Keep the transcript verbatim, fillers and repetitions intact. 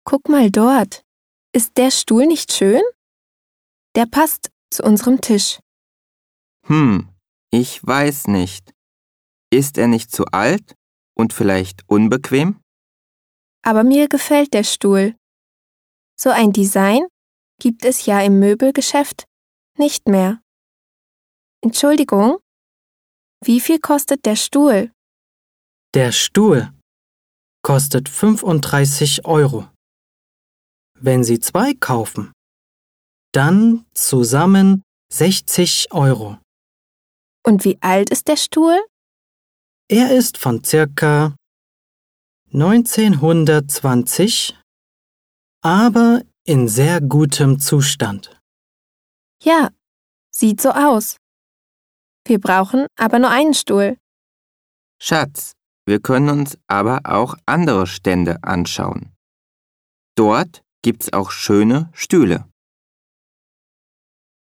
Guck mal dort. Ist der Stuhl nicht schön? Der passt zu unserem Tisch. Hm, ich weiß nicht. Ist er nicht zu alt und vielleicht unbequem? Aber mir gefällt der Stuhl. So ein Design gibt es ja im Möbelgeschäft nicht mehr. Entschuldigung, wie viel kostet der Stuhl? Der Stuhl kostet fünfunddreißig Euro. Wenn Sie zwei kaufen, dann zusammen sechzig Euro. Und wie alt ist der Stuhl? Er ist von circa neunzehnhundertzwanzig, aber in sehr gutem Zustand. Ja, sieht so aus. Wir brauchen aber nur einen Stuhl. Schatz, wir können uns aber auch andere Stände anschauen. Dort gibt's auch schöne Stühle.